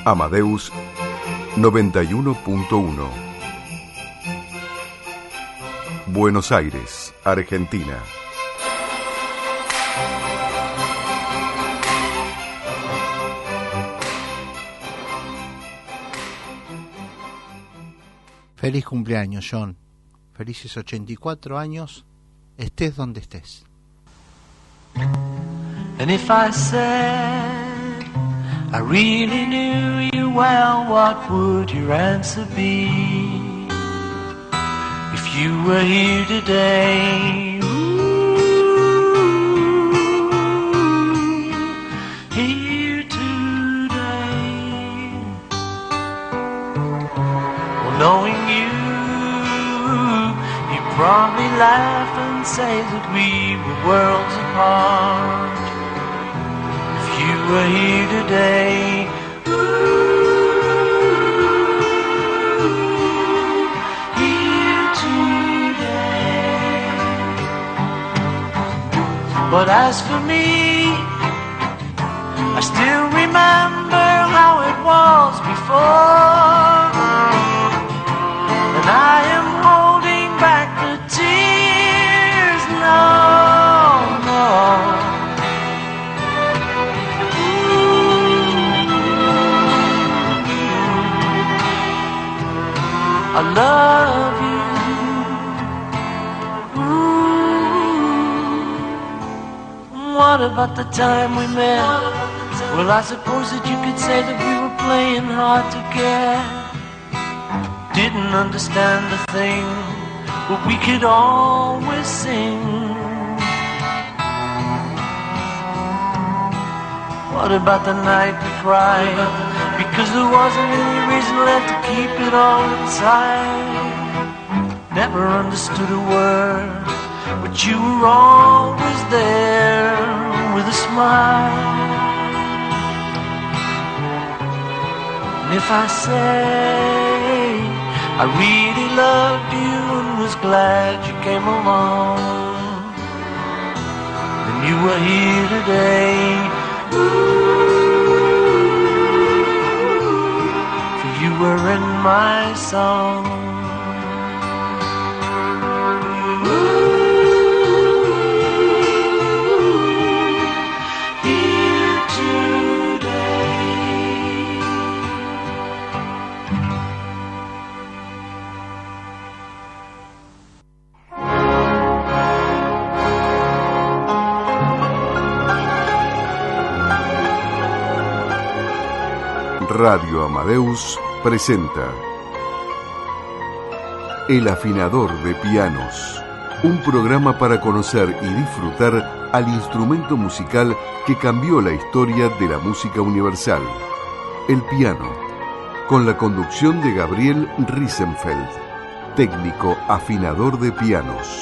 Amadeus 91.1. Buenos Aires, Argentina. Feliz cumpleaños, John. Felices 84 años, estés donde estés. And if I said I really knew you well, what would your answer be? If you were here today, here today. Well, knowing you probably laugh and say that we were worlds apart. If you were here today, here today. But as for me, I still remember how it was before, and I am holding back the tears, no, no. Ooh, I love you. Ooh, what about the time we met? Well, I suppose that you could say that we were playing hard to get. Didn't understand a thing, but we could always sing. What about the night we cried? Because there wasn't any reason left to keep it all inside. Never understood a word, but you were always there with a smile. And if I say I really loved you and was glad you came along, then you were here today. Ooh, for you were in my song. Here today. Radio Amadeus presenta El Afinador de Pianos, un programa para conocer y disfrutar al instrumento musical que cambió la historia de la música universal, el piano, con la conducción de Gabriel Riesenfeld, técnico afinador de pianos.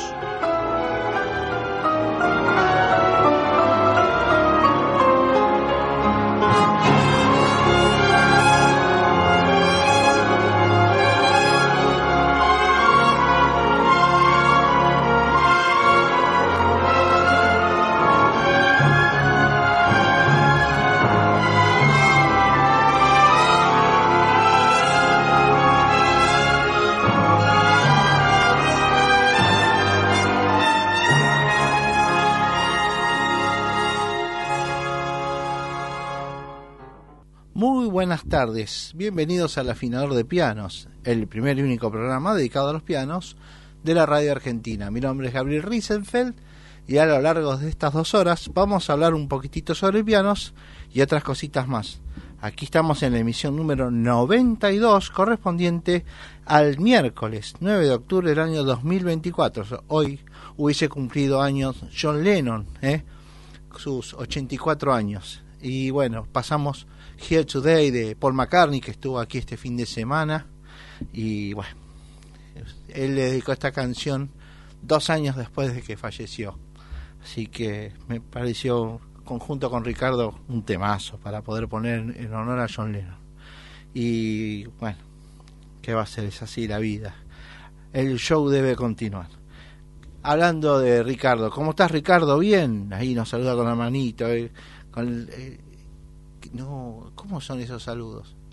Buenas tardes, bienvenidos al Afinador de Pianos, el primer y único programa dedicado a los pianos de la radio argentina. Mi nombre es Gabriel Riesenfeld y a lo largo de estas 2 horas vamos a hablar un poquitito sobre pianos y otras cositas más. Aquí estamos en la emisión número 92, correspondiente al miércoles 9 de octubre del año 2024. Hoy hubiese cumplido años John Lennon, sus 84 años. Y bueno, pasamos Here Today de Paul McCartney, que estuvo aquí este fin de semana. Y bueno, él le dedicó esta canción 2 años después de que falleció. Así que me pareció, conjunto con Ricardo, un temazo para poder poner en honor a John Lennon. Y bueno, ¿qué va a ser? Es así la vida. El show debe continuar. Hablando de Ricardo, ¿cómo estás, Ricardo? Bien, ahí nos saluda con la manito, no, ¿cómo son esos saludos?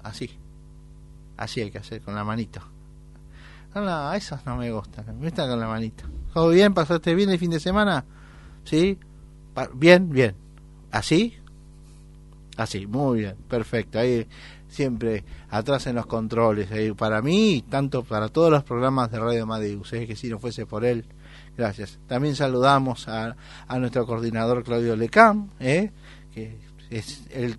así hay que hacer, con la manito. No, esos no me gustan, me gustan con la manito. ¿Todo bien? ¿Pasaste bien el fin de semana? ¿Sí? Bien. ¿Así? Así, muy bien, perfecto. Ahí siempre atrás en los controles, ahí para mí, tanto para todos los programas de Radio Amadeus, que si no fuese por él, gracias. También saludamos a nuestro coordinador Claudio Lecam, que es el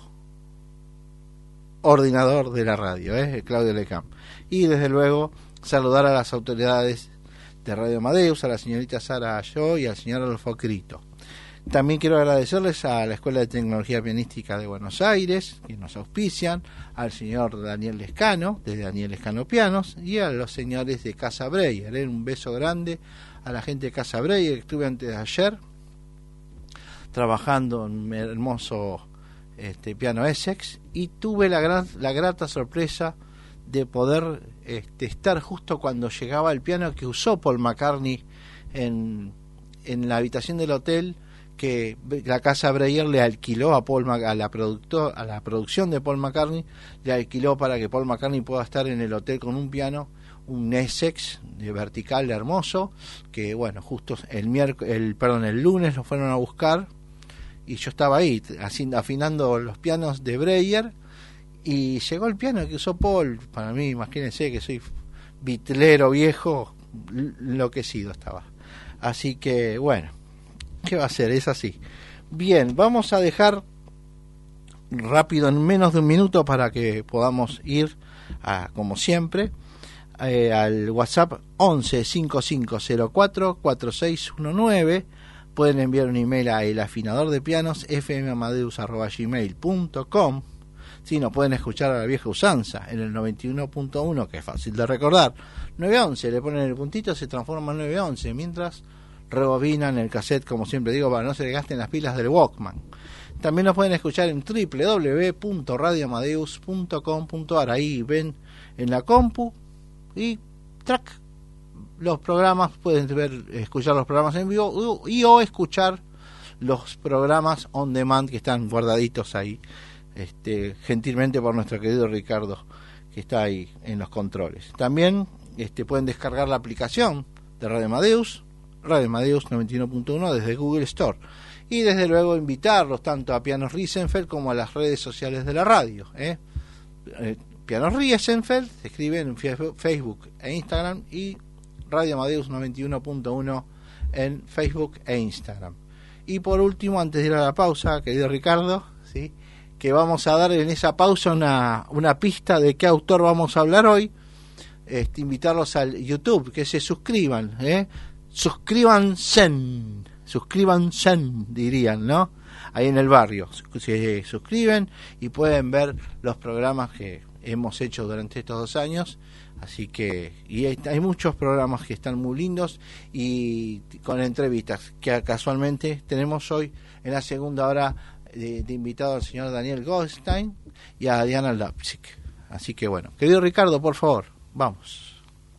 coordinador de la radio, Claudio Lecam. Y desde luego saludar a las autoridades de Radio Amadeus, a la señorita Sara Ayó y al señor Adolfo Crito. También quiero agradecerles a la Escuela de Tecnología Pianística de Buenos Aires, que nos auspician, al señor Daniel Lescano, de Daniel Lescano Pianos, y a los señores de Casa Breyer. Un beso grande a la gente de Casa Breyer, que estuve antes de ayer trabajando en un hermoso piano Essex, y tuve la grata sorpresa de poder estar justo cuando llegaba el piano que usó Paul McCartney en la habitación del hotel que la Casa Breyer le alquiló a la producción de Paul McCartney, le alquiló para que Paul McCartney pueda estar en el hotel con un piano, un Essex de vertical hermoso, que bueno, justo el lunes lo fueron a buscar y yo estaba ahí afinando los pianos de Breyer y llegó el piano que usó Paul. Para mí, imagínense que soy bitlero viejo, enloquecido estaba. Así que bueno, ¿qué va a hacer? Es así. Bien, vamos a dejar rápido en menos de un minuto para que podamos ir como siempre al WhatsApp 11 5504 4619. Pueden enviar un email a elafinadordepianos fmamadeus@gmail.com. Si no, pueden escuchar a la vieja usanza en el 91.1, que es fácil de recordar. 911, le ponen el puntito, se transforma en 911, mientras rebobinan el cassette, como siempre digo, para no se le gasten las pilas del Walkman. También nos pueden escuchar en www.radioamadeus.com.ar. Ahí ven en la compu y track los programas, pueden escuchar los programas en vivo o escuchar los programas on demand que están guardaditos ahí, gentilmente por nuestro querido Ricardo, que está ahí en los controles. También pueden descargar la aplicación de Radio Amadeus 91.1 desde Google Store, y desde luego invitarlos tanto a Pianos Riesenfeld como a las redes sociales de la radio. Pianos Riesenfeld se escribe en Facebook e Instagram, y Radio Amadeus 91.1 en Facebook e Instagram. Y por último, antes de ir a la pausa, querido Ricardo, ¿sí?, que vamos a dar en esa pausa una pista de qué autor vamos a hablar hoy. Invitarlos al YouTube, que se suscriban, suscríbanse, dirían, ¿no? Ahí en el barrio se suscriben y pueden ver los programas que hemos hecho durante estos 2 años. Así que hay muchos programas que están muy lindos, y con entrevistas que casualmente tenemos hoy en la segunda hora de invitado al señor Daniel Goldstein y a Diana Lapsik. Así que bueno, querido Ricardo, por favor, vamos.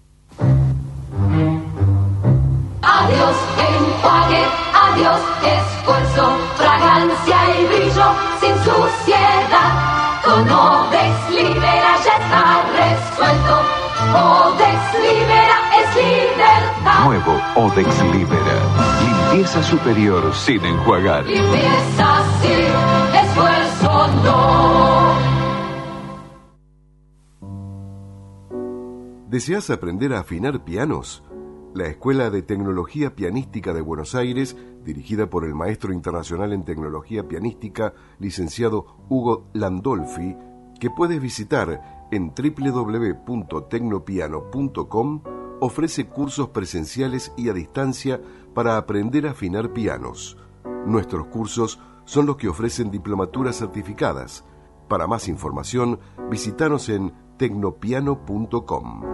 Adiós enjuague, adiós esfuerzo, fragancia y brillo sin suciedad. Con Odex Libera ya está resuelto. Odex Libera es libertad. Nuevo Odex Libera. Limpieza superior sin enjuagar. Limpieza sí, esfuerzo no. ¿Deseas aprender a afinar pianos? La Escuela de Tecnología Pianística de Buenos Aires, dirigida por el maestro internacional en tecnología pianística, licenciado Hugo Landolfi, que puedes visitar en www.tecnopiano.com, ofrece cursos presenciales y a distancia para aprender a afinar pianos. Nuestros cursos son los que ofrecen diplomaturas certificadas. Para más información, visítanos en tecnopiano.com.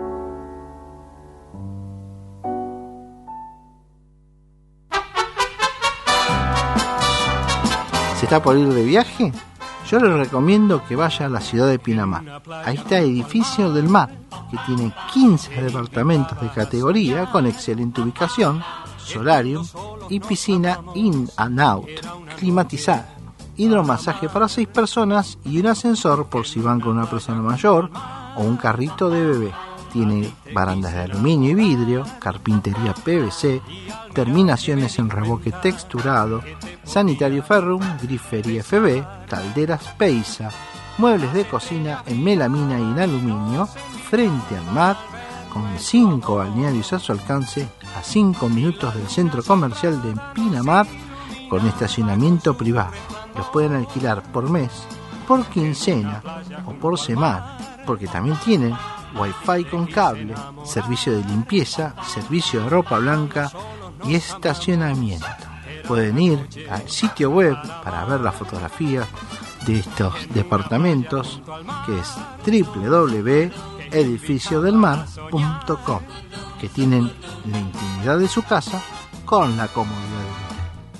¿Se está por ir de viaje? Yo les recomiendo que vaya a la ciudad de Pinamar. Ahí está el Edificio del Mar, que tiene 15 departamentos de categoría con excelente ubicación, solarium y piscina in and out, climatizada. hidromasaje para 6 personas y un ascensor por si van con una persona mayor o un carrito de bebé. Tiene barandas de aluminio y vidrio, carpintería PVC, terminaciones en revoque texturado, sanitario Ferrum, grifería FB, calderas Peisa, muebles de cocina en melamina y en aluminio, frente al mar, con 5 balnearios a su alcance, a 5 minutos del centro comercial de Pinamar, con estacionamiento privado. Los pueden alquilar por mes, por quincena o por semana, porque también tienen Wi-Fi con cable, servicio de limpieza, servicio de ropa blanca y estacionamiento. Pueden ir al sitio web para ver las fotografías de estos departamentos, que es www.edificiodelmar.com, que tienen la intimidad de su casa con la comodidad del hotel.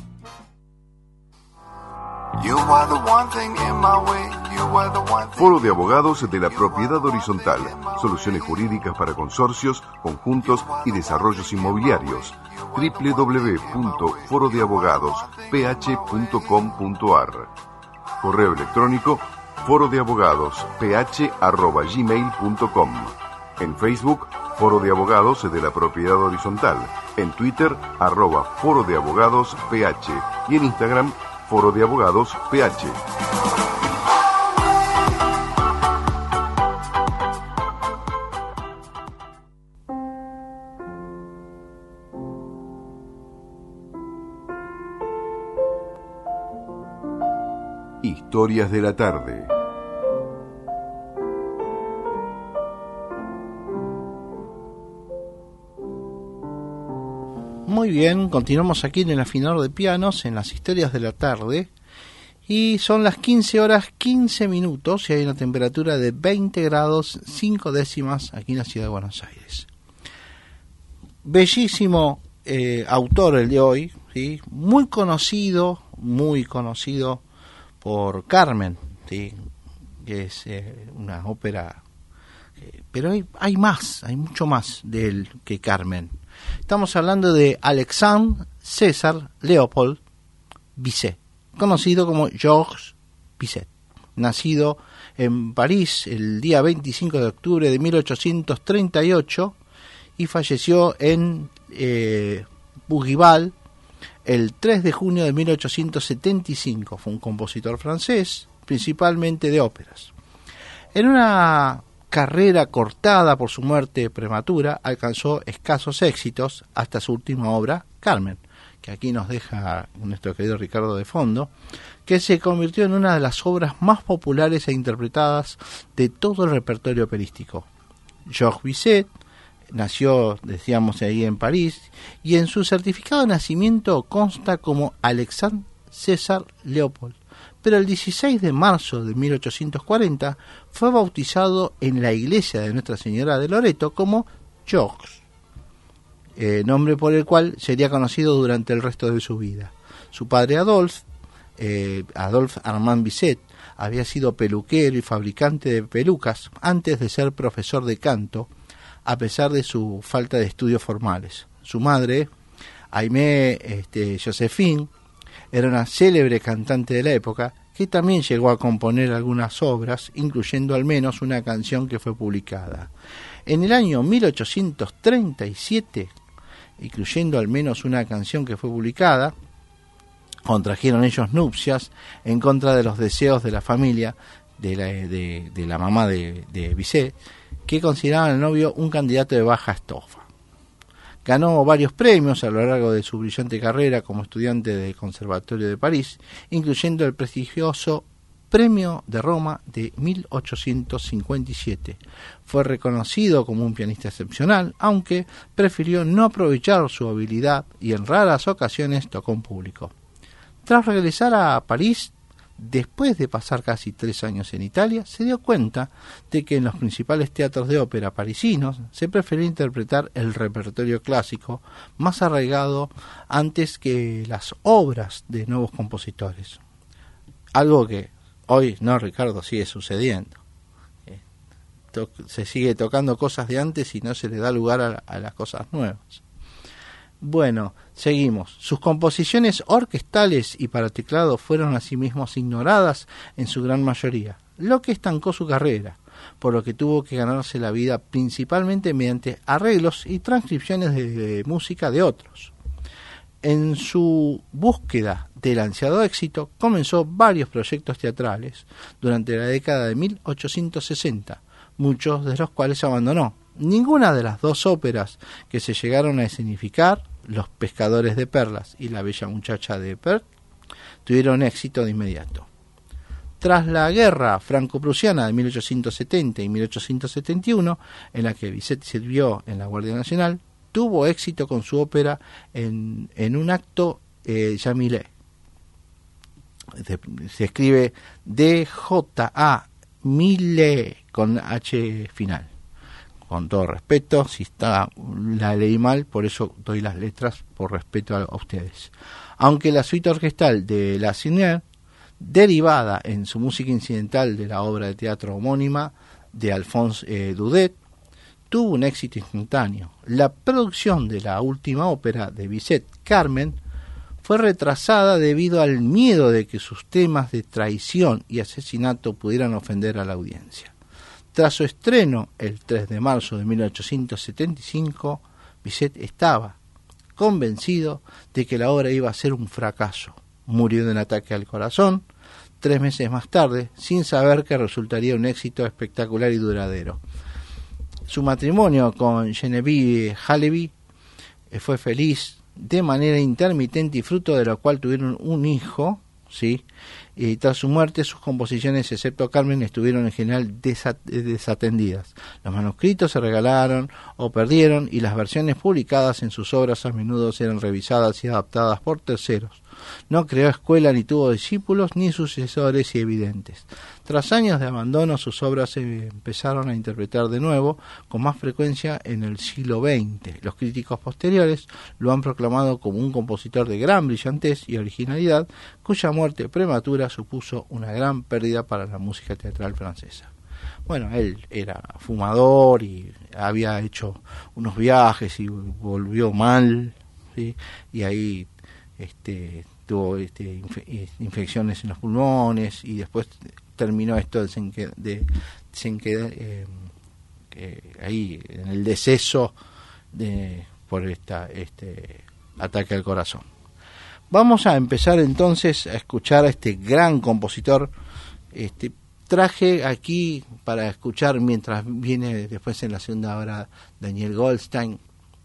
Foro de Abogados de la Propiedad Horizontal. Soluciones jurídicas para consorcios, conjuntos y desarrollos inmobiliarios. www.forodeabogadosph.com.ar. Correo electrónico forodeabogadosph@gmail.com. En Facebook, Foro de Abogados de la Propiedad Horizontal. En Twitter, @Foro de Abogados PH. Y en Instagram, Foro de Abogados PH. Historias de la tarde. Muy bien, continuamos aquí en el afinador de pianos, en las historias de la tarde, y son las 15 horas 15 minutos y hay una temperatura de 20 grados 5 décimas aquí en la ciudad de Buenos Aires. Bellísimo autor el de hoy, ¿sí? Muy conocido por Carmen, ¿sí? Que es una ópera, pero hay mucho más de él que Carmen. Estamos hablando de Alexandre César Léopold Bizet, conocido como Georges Bizet, nacido en París el día 25 de octubre de 1838 y falleció en Bougival el 3 de junio de 1875. Fue un compositor francés, principalmente de óperas. En una carrera cortada por su muerte prematura, alcanzó escasos éxitos hasta su última obra, Carmen, que aquí nos deja nuestro querido Ricardo de fondo, que se convirtió en una de las obras más populares e interpretadas de todo el repertorio operístico. Georges Bizet nació, decíamos, ahí en París, y en su certificado de nacimiento consta como Alexandre César Léopold, pero el 16 de marzo de 1840 fue bautizado en la iglesia de Nuestra Señora de Loreto como Georges, nombre por el cual sería conocido durante el resto de su vida. Su padre Adolphe Armand Bizet, había sido peluquero y fabricante de pelucas antes de ser profesor de canto, a pesar de su falta de estudios formales. Su madre, Aimée Joséphine, era una célebre cantante de la época que también llegó a componer algunas obras, incluyendo al menos una canción que fue publicada. En el año 1837, incluyendo al menos una canción que fue publicada, contrajeron ellos nupcias en contra de los deseos de la familia de la mamá de Bizet, que consideraban al novio un candidato de baja estofa. Ganó varios premios a lo largo de su brillante carrera como estudiante del Conservatorio de París, incluyendo el prestigioso Premio de Roma de 1857. Fue reconocido como un pianista excepcional, aunque prefirió no aprovechar su habilidad y en raras ocasiones tocó en público. Tras regresar a París, después de pasar casi 3 años en Italia, se dio cuenta de que en los principales teatros de ópera parisinos se prefería interpretar el repertorio clásico más arraigado antes que las obras de nuevos compositores. Algo que hoy, no, Ricardo, sigue sucediendo. Se sigue tocando cosas de antes y no se le da lugar a las cosas nuevas. Bueno, seguimos. Sus composiciones orquestales y para teclado fueron asimismo ignoradas en su gran mayoría, lo que estancó su carrera, por lo que tuvo que ganarse la vida principalmente mediante arreglos y transcripciones de música de otros. En su búsqueda del ansiado éxito, comenzó varios proyectos teatrales durante la década de 1860, muchos de los cuales abandonó. Ninguna de las dos óperas que se llegaron a escenificar, Los pescadores de perlas y La bella muchacha de Perth, tuvieron éxito de inmediato. Tras la guerra franco-prusiana de 1870 y 1871, en la que Bizet sirvió en la Guardia Nacional, tuvo éxito con su ópera en un acto Jamilé. Se escribe D-J-A Mille con H final. Con todo respeto, si la leí mal, por eso doy las letras por respeto a ustedes. Aunque la suite orquestal de La Cinière, derivada en su música incidental de la obra de teatro homónima de Alphonse Daudet, tuvo un éxito instantáneo. La producción de la última ópera de Bizet, Carmen, fue retrasada debido al miedo de que sus temas de traición y asesinato pudieran ofender a la audiencia. Tras su estreno el 3 de marzo de 1875, Bizet estaba convencido de que la obra iba a ser un fracaso. Murió de un ataque al corazón 3 meses más tarde, sin saber que resultaría un éxito espectacular y duradero. Su matrimonio con Genevieve Halevy fue feliz de manera intermitente y fruto de lo cual tuvieron un hijo, ¿sí? Y tras su muerte sus composiciones, excepto Carmen, estuvieron en general desatendidas. Los manuscritos se regalaron o perdieron y las versiones publicadas en sus obras a menudo eran revisadas y adaptadas por terceros. No creó escuela ni tuvo discípulos ni sucesores evidentes. Tras años de abandono, sus obras se empezaron a interpretar de nuevo con más frecuencia en el siglo XX. Los críticos posteriores lo han proclamado como un compositor de gran brillantez y originalidad, cuya muerte prematura supuso una gran pérdida para la música teatral francesa. Bueno, él era fumador y había hecho unos viajes y volvió mal, ¿sí? Y ahí tuvo infecciones en los pulmones y después terminó esto ahí en el deceso por este ataque al corazón. Vamos a empezar entonces a escuchar a este gran compositor. Traje aquí para escuchar, mientras viene después en la segunda hora Daniel Goldstein,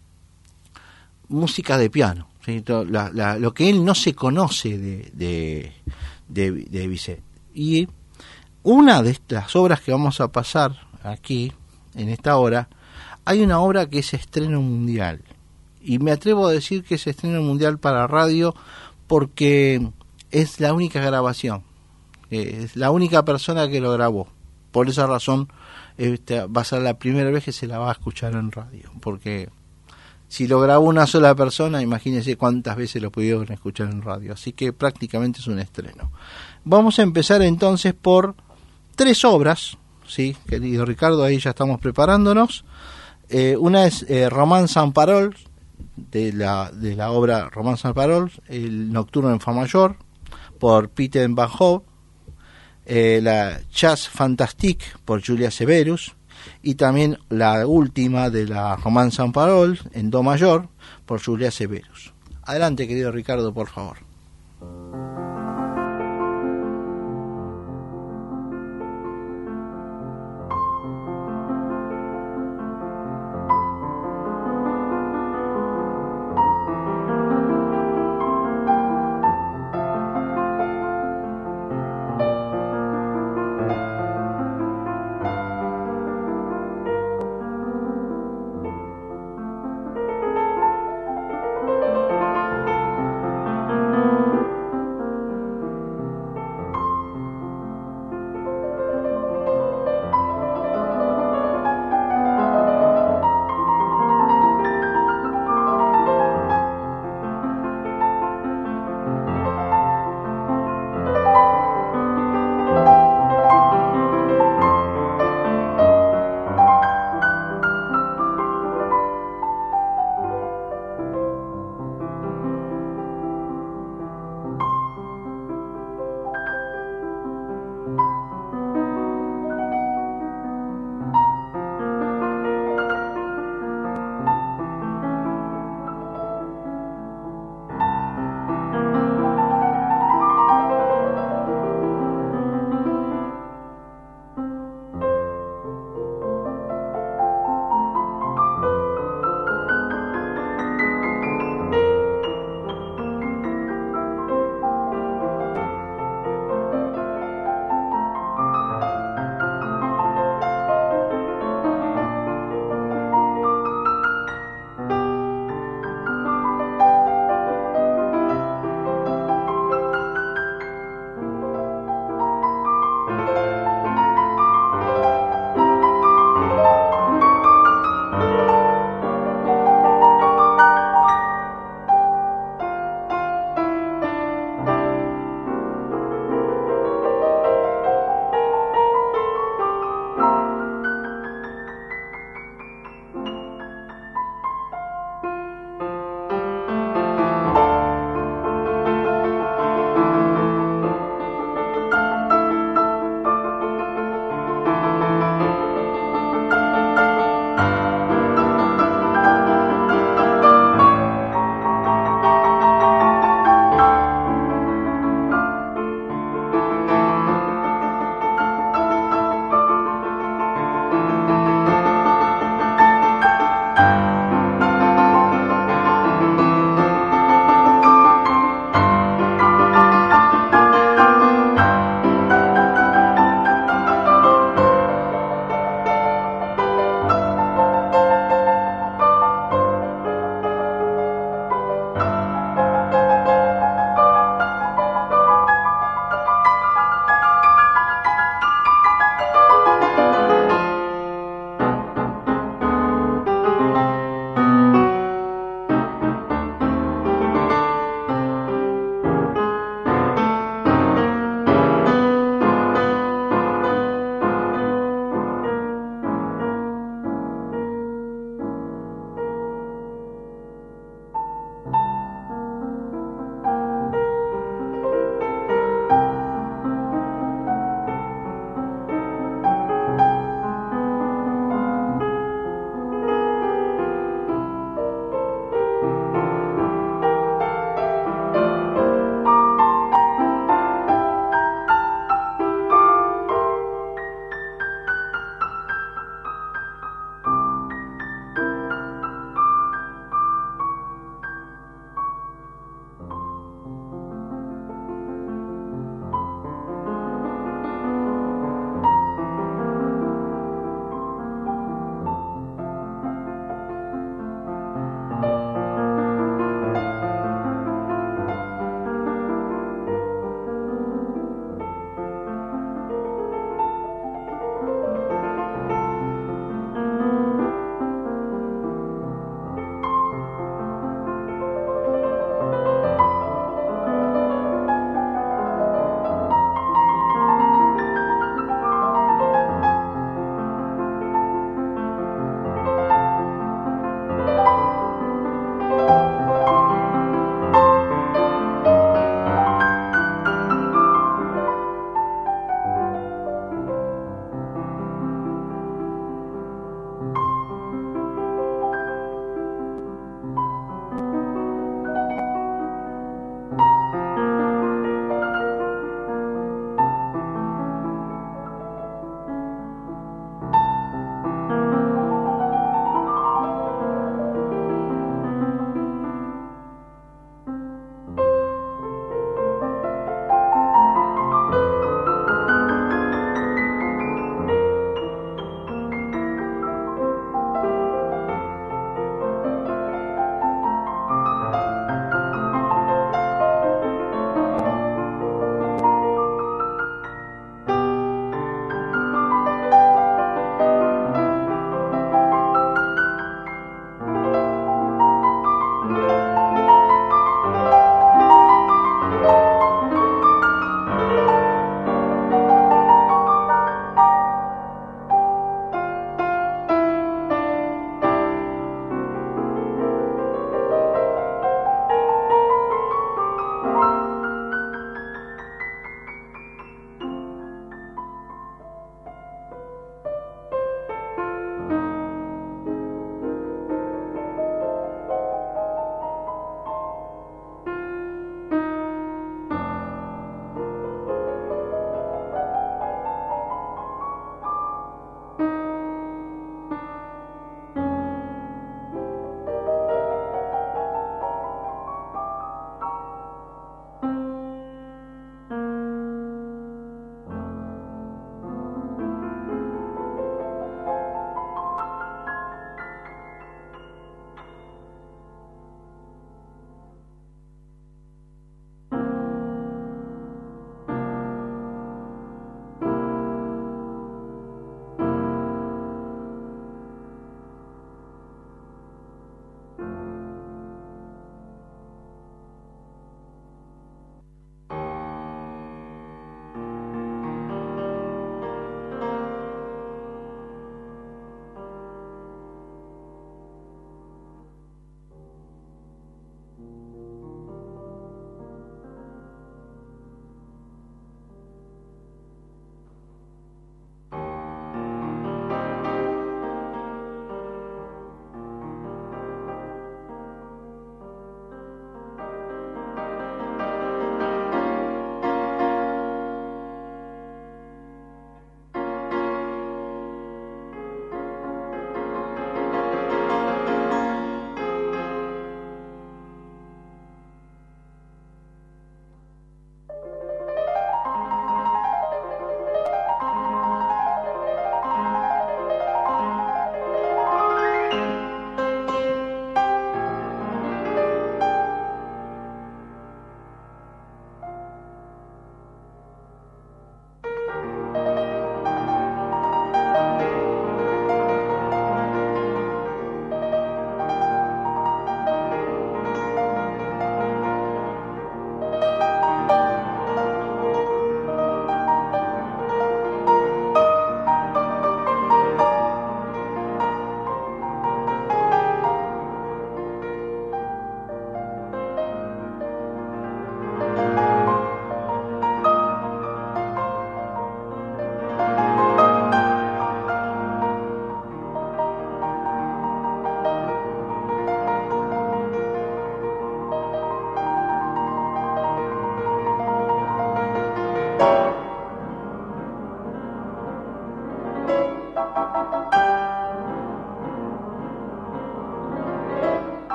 música de piano, ¿sí? Lo que él no se conoce de Bizet. Y una de estas obras que vamos a pasar aquí, en esta hora, hay una obra que es estreno mundial. Y me atrevo a decir que es estreno mundial para radio porque es la única grabación. Es la única persona que lo grabó. Por esa razón va a ser la primera vez que se la va a escuchar en radio. Porque si lo grabó una sola persona, imagínense cuántas veces lo pudieron escuchar en radio. Así que prácticamente es un estreno. Vamos a empezar entonces por 3 obras, ¿sí? Querido Ricardo, ahí ya estamos preparándonos. Una es Romance sans paroles, de la obra Romance sans paroles, el Nocturno en fa mayor, por Peter Van Hove, la Chasse Fantastique por Julia Severus, y también la última de la Romance sans paroles en do mayor por Julia Severus. Adelante, querido Ricardo, por favor.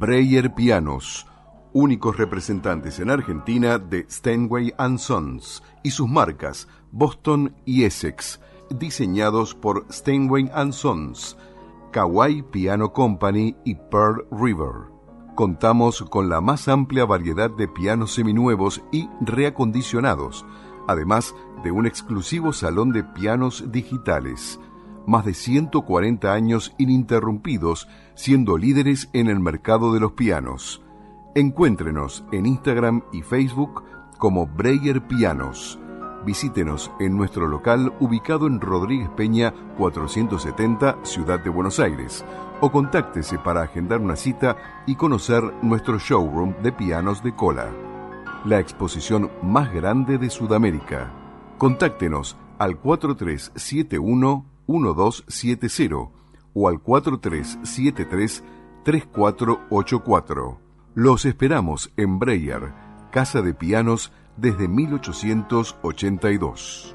Breyer Pianos, únicos representantes en Argentina de Steinway & Sons y sus marcas Boston y Essex, diseñados por Steinway & Sons, Kawai Piano Company y Pearl River. Contamos con la más amplia variedad de pianos seminuevos y reacondicionados, además de un exclusivo salón de pianos digitales. Más de 140 años ininterrumpidos, siendo líderes en el mercado de los pianos. Encuéntrenos en Instagram y Facebook como Breyer Pianos. Visítenos en nuestro local ubicado en Rodríguez Peña 470, Ciudad de Buenos Aires, o contáctese para agendar una cita y conocer nuestro showroom de pianos de cola, la exposición más grande de Sudamérica. Contáctenos al 4371-1270 o al 4373-3484. Los esperamos en Breyer, Casa de Pianos desde 1882.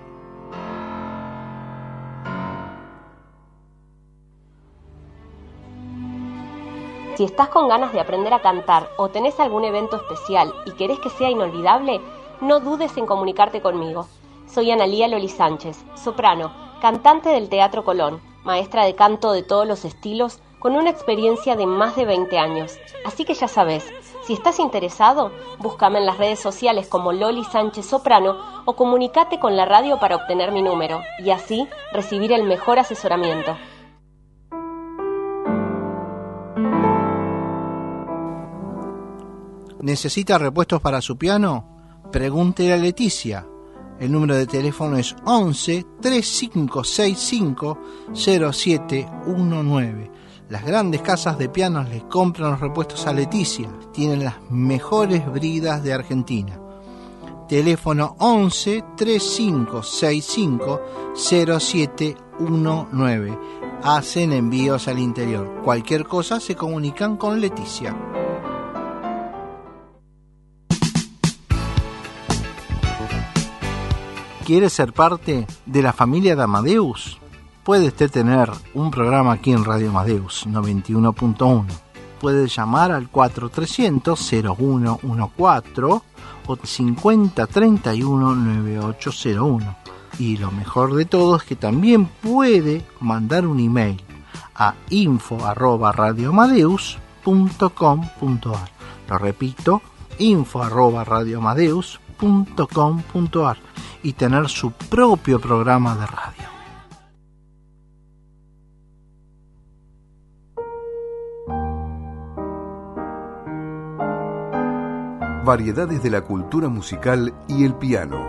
Si estás con ganas de aprender a cantar o tenés algún evento especial y querés que sea inolvidable, no dudes en comunicarte conmigo. Soy Analía Loli Sánchez, soprano, cantante del Teatro Colón, maestra de canto de todos los estilos, con una experiencia de más de 20 años. Así que ya sabes, si estás interesado, búscame en las redes sociales como Loli Sánchez Soprano o comunicate con la radio para obtener mi número y así recibir el mejor asesoramiento. ¿Necesita repuestos para su piano? Pregúntele a Leticia. El número de teléfono es 11 3565 0719. Las grandes casas de pianos les compran los repuestos a Leticia. Tienen las mejores bridas de Argentina. Teléfono 11 3565 0719. Hacen envíos al interior. Cualquier cosa se comunican con Leticia. ¿Quiere ser parte de la familia de Amadeus? Puede usted tener un programa aquí en Radio Amadeus 91.1. Puede llamar al 4300-0114 o 5031-9801. Y lo mejor de todo es que también puede mandar un email a info@radioamadeus.com.ar. Lo repito, info@radioamadeus.com.ar y tener su propio programa de radio. Variedades de la cultura musical y el piano.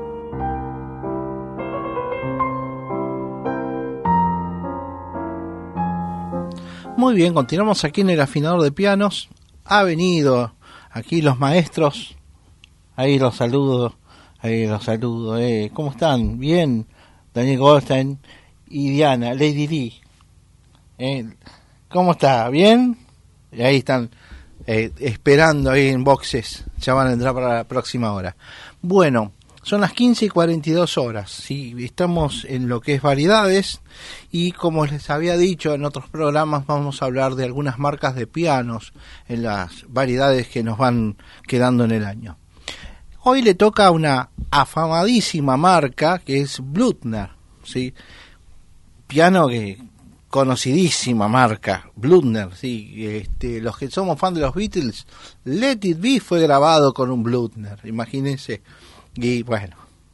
Muy bien, continuamos aquí en el afinador de pianos. Ha venido aquí los maestros. Ahí los saludo. ¿Cómo están? Bien, Daniel Goldstein y Diana, Lady D. ¿Cómo está? ¿Bien? Y ahí están esperando ahí en boxes. Ya van a entrar para la próxima hora. Bueno, son las 15:42. ¿Sí? Estamos en lo que es variedades y como les había dicho en otros programas vamos a hablar de algunas marcas de pianos en las variedades que nos van quedando en el año. Hoy le toca a una afamadísima marca que es Blüthner, ¿sí? Piano que conocidísima marca, Blüthner, ¿sí? Los que somos fan de los Beatles, Let It Be fue grabado con un Blüthner, imagínense. Y bueno,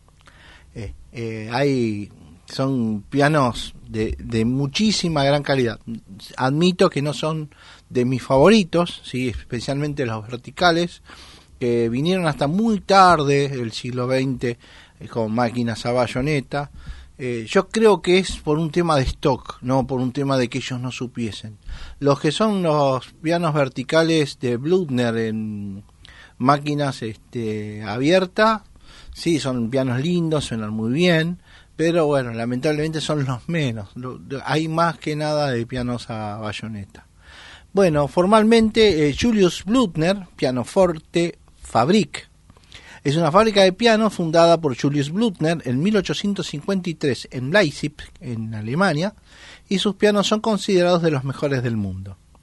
son pianos de muchísima gran calidad. Admito que no son de mis favoritos, ¿sí? Especialmente los verticales, que vinieron hasta muy tarde del siglo XX con máquinas a bayoneta. Yo creo que es por un tema de stock, no por un tema de que ellos no supiesen. Los que son los pianos verticales de Blüthner en máquinas abiertas, sí, son pianos lindos, suenan muy bien, pero bueno, lamentablemente son los menos. Hay más que nada de pianos a bayoneta. Bueno, formalmente Julius Blüthner, Pianoforte Fabrik, es una fábrica de pianos fundada por Julius Blüthner en 1853 en Leipzig, en Alemania, y sus pianos son considerados de los mejores del mundo.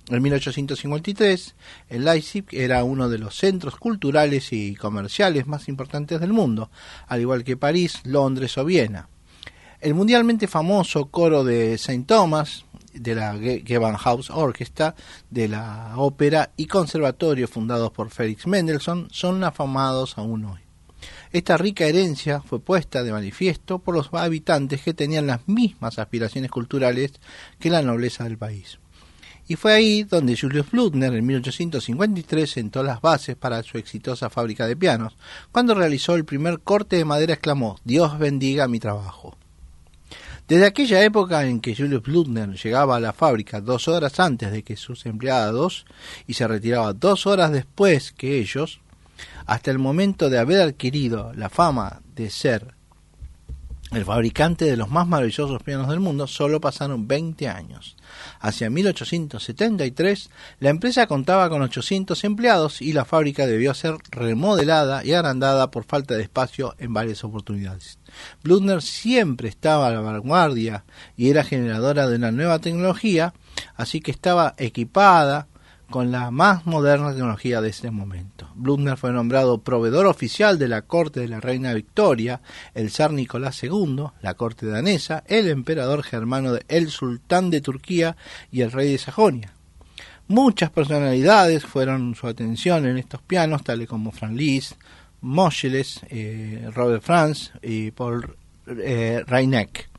En 1853, el Leipzig era uno de los centros culturales y comerciales más importantes del mundo, al igual que París, Londres o Viena. El mundialmente famoso coro de St. Thomas, de la Gewandhaus Orchestra, de la ópera y conservatorio fundados por Felix Mendelssohn son afamados aún hoy. Esta rica herencia fue puesta de manifiesto por los habitantes que tenían las mismas aspiraciones culturales que la nobleza del país. Y fue ahí donde Julius Blüthner en 1853 sentó las bases para su exitosa fábrica de pianos. Cuando realizó el primer corte de madera exclamó: «Dios bendiga mi trabajo». Desde aquella época en que Julius Blüthner llegaba a la fábrica 2 horas antes de que sus empleados y se retiraba 2 horas después que ellos, hasta el momento de haber adquirido la fama de ser el fabricante de los más maravillosos pianos del mundo, solo pasaron 20 años. Hacia 1873, la empresa contaba con 800 empleados y la fábrica debió ser remodelada y agrandada por falta de espacio en varias oportunidades. Blüthner siempre estaba a la vanguardia y era generadora de una nueva tecnología, así que estaba equipada con la más moderna tecnología de ese momento. Blüthner fue nombrado proveedor oficial de la corte de la reina Victoria, el zar Nicolás II, la corte danesa, el emperador germano, el sultán de Turquía y el rey de Sajonia. Muchas personalidades fueron su atención en estos pianos, tales como Franz Liszt, Moscheles, Robert Franz y Paul Reineck.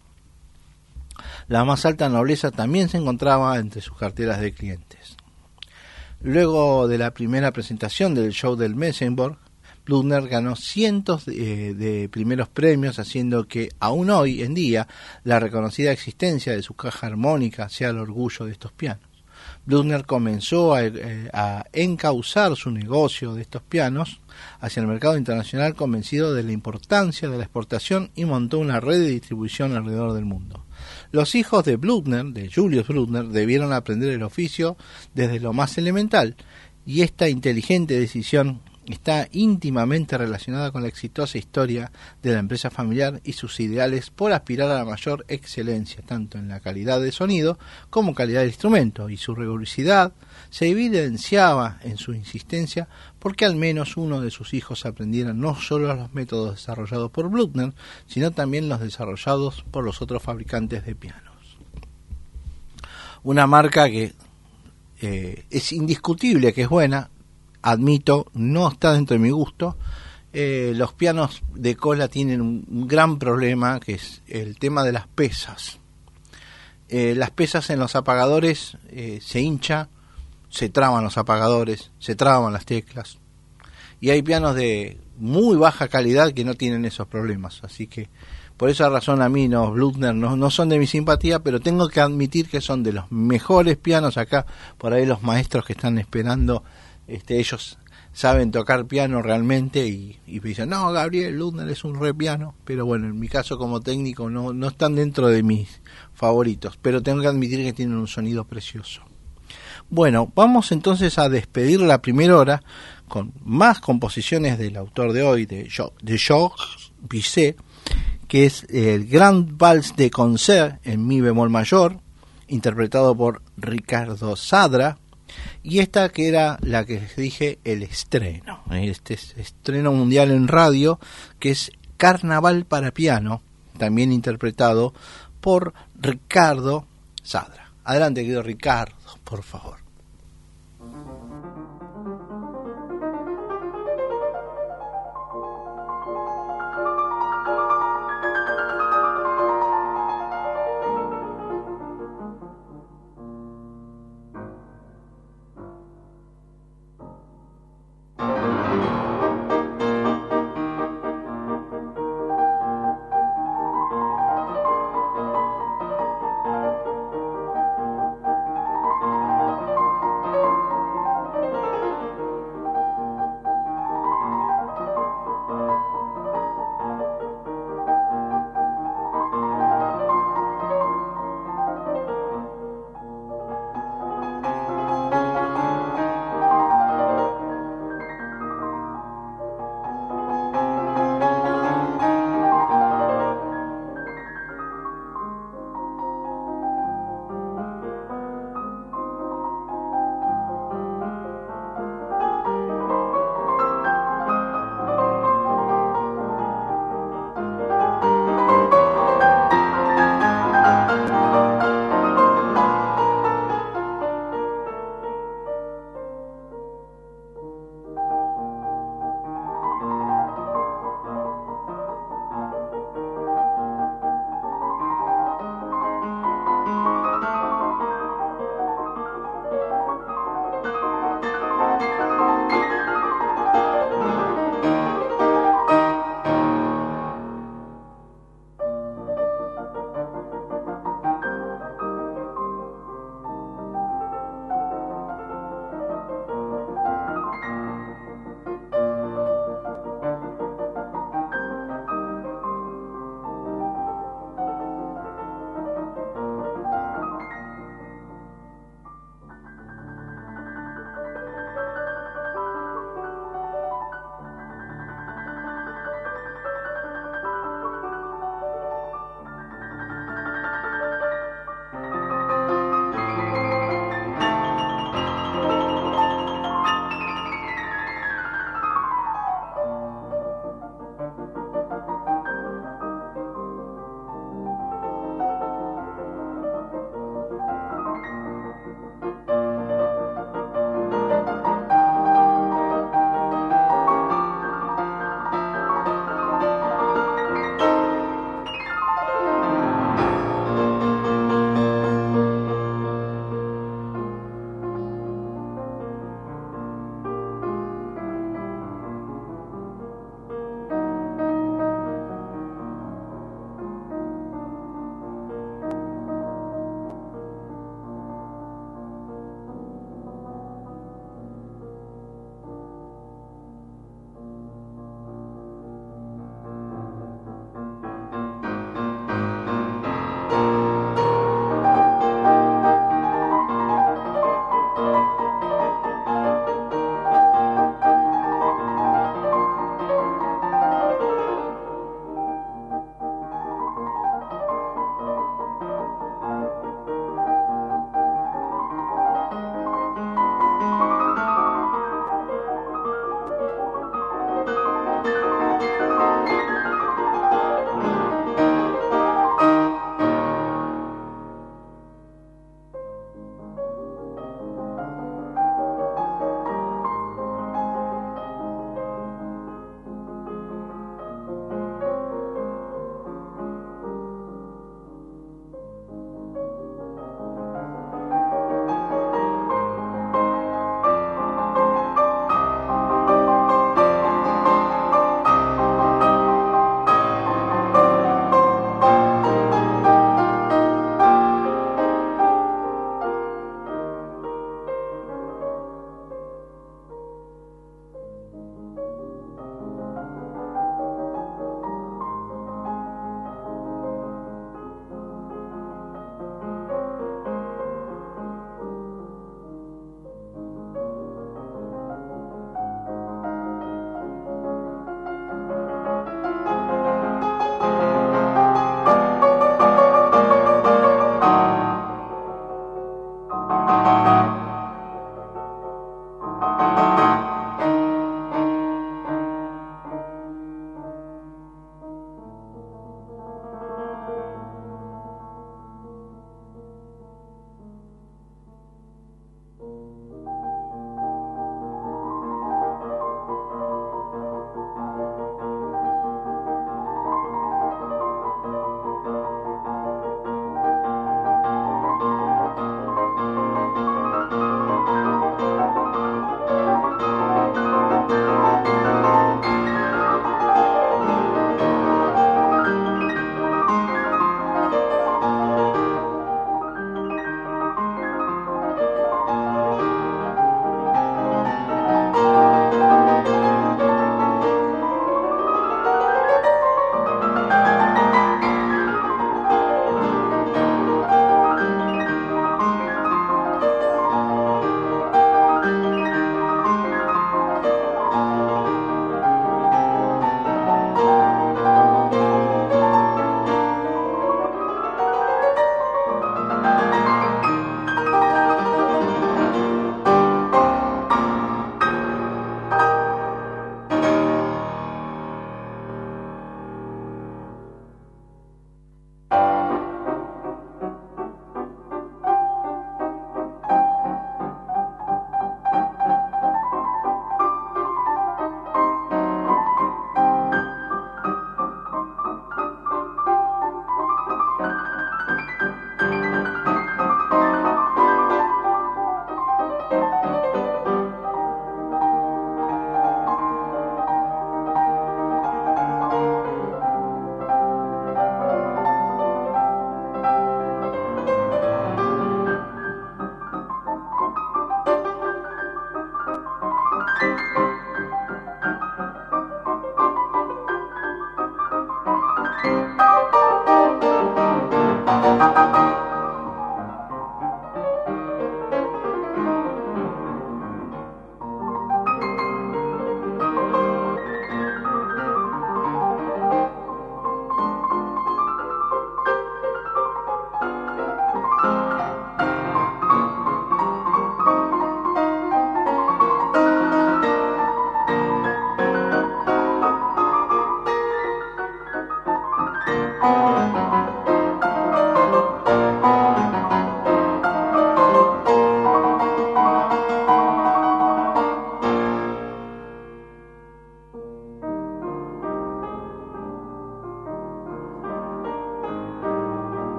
La más alta nobleza también se encontraba entre sus carteras de clientes. Luego de la primera presentación del show del Messenborg, Blüthner ganó cientos de primeros premios, haciendo que aún hoy en día la reconocida existencia de su caja armónica sea el orgullo de estos pianos. Blüthner comenzó a encauzar su negocio de estos pianos hacia el mercado internacional, convencido de la importancia de la exportación, y montó una red de distribución alrededor del mundo. Los hijos de Blüthner, de Julius Blüthner, debieron aprender el oficio desde lo más elemental, y esta inteligente decisión está íntimamente relacionada con la exitosa historia de la empresa familiar y sus ideales por aspirar a la mayor excelencia, tanto en la calidad de sonido como calidad del instrumento, y su rigurosidad se evidenciaba en su insistencia porque al menos uno de sus hijos aprendiera no solo los métodos desarrollados por Blüthner, sino también los desarrollados por los otros fabricantes de pianos. Una marca que es indiscutible que es buena, admito, no está dentro de mi gusto. Los pianos de cola tienen un gran problema, que es el tema de las pesas. Las pesas en los apagadores se hincha, se traban los apagadores, se traban las teclas. Y hay pianos de muy baja calidad que no tienen esos problemas. Así que por esa razón a mí los Blüthner no son de mi simpatía, pero tengo que admitir que son de los mejores pianos acá. Por ahí los maestros que están esperando, ellos saben tocar piano realmente y me dicen: no, Gabriel, Blüthner es un re piano. Pero bueno, en mi caso como técnico no están dentro de mis favoritos, pero tengo que admitir que tienen un sonido precioso. Bueno, vamos entonces a despedir la primera hora con más composiciones del autor de hoy, de Georges Bizet, que es el Grand Vals de Concert en mi bemol mayor, interpretado por Ricardo Zadra, y esta que era la que les dije, el estreno, este es estreno mundial en radio, que es Carnaval para piano, también interpretado por Ricardo Zadra. Adelante, querido Ricardo, por favor.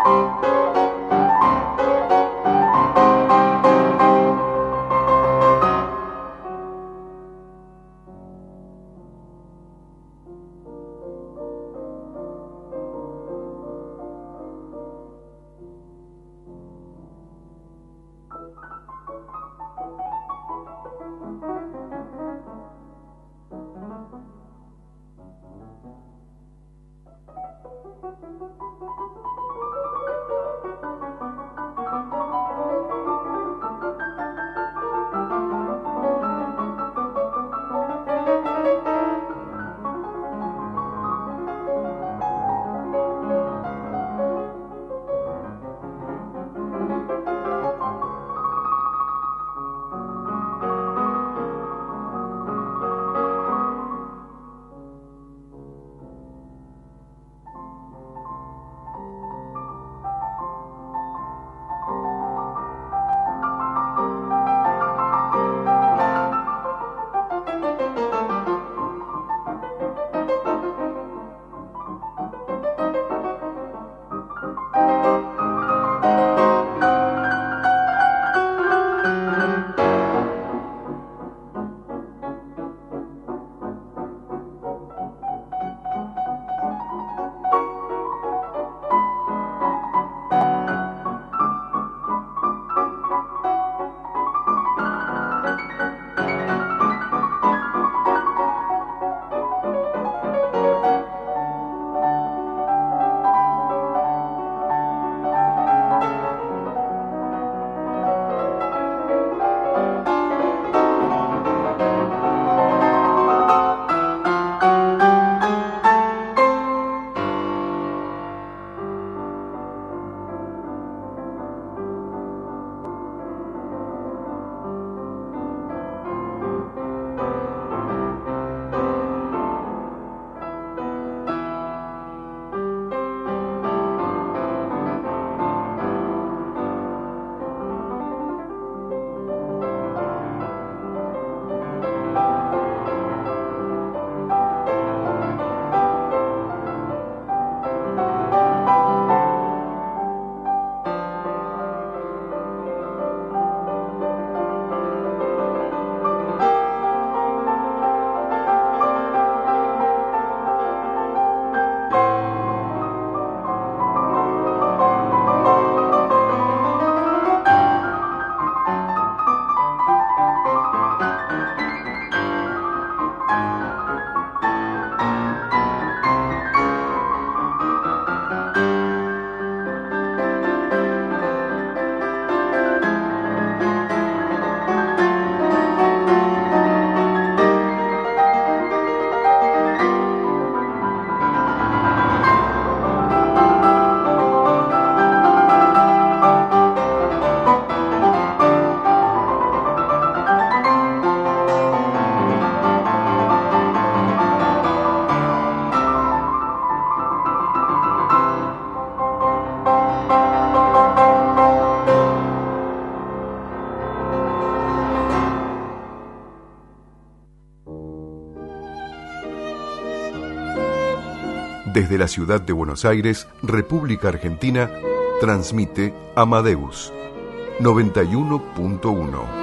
Desde la ciudad de Buenos Aires, República Argentina, transmite Amadeus 91.1.